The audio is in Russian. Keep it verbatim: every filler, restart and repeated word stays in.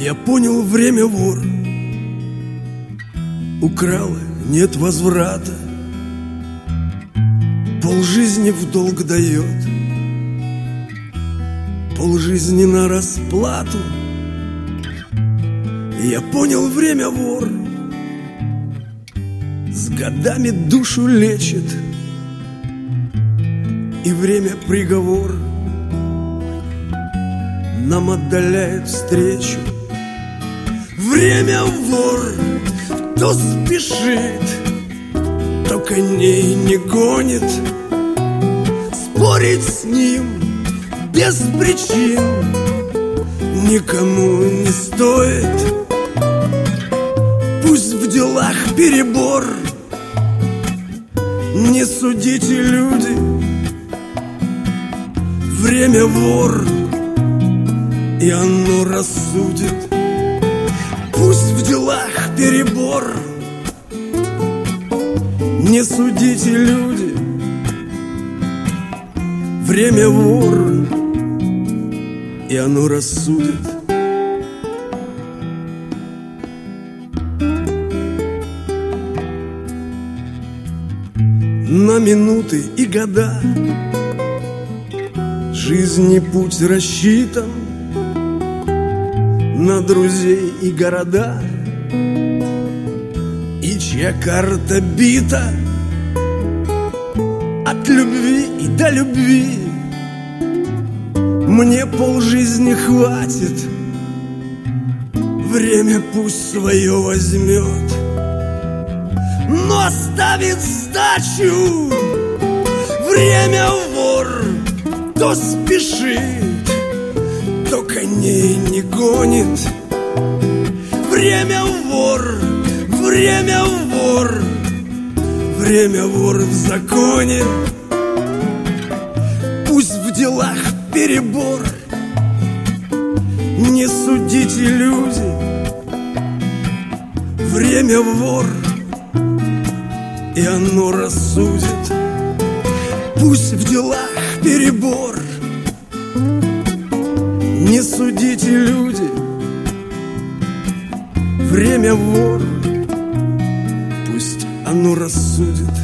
Я понял, время вор. Украл, нет возврата. Полжизни в долг дает, полжизни на расплату. Я понял, время вор. С годами душу лечит, и время приговор нам отдаляет встречу. Время вор, то спешит, то коней не гонит. Спорить с ним без причин никому не стоит. Пусть в делах перебор, не судите, люди. Время вор, и оно рассудит. Пусть в делах перебор, не судите, люди. Время вор, и оно рассудит. На минуты и года жизни путь рассчитан, на друзей и города, и чья карта бита от любви и до любви. Мне полжизни хватит, время пусть свое возьмет, но оставит сдачу. Время вор, то спешит, то коней не гонит. Время вор, время вор, время вор в законе. Пусть в делах перебор, не судите, люди. Время вор, и оно рассудит. Пусть в делах перебор, не судите, люди. Время вор, пусть оно рассудит.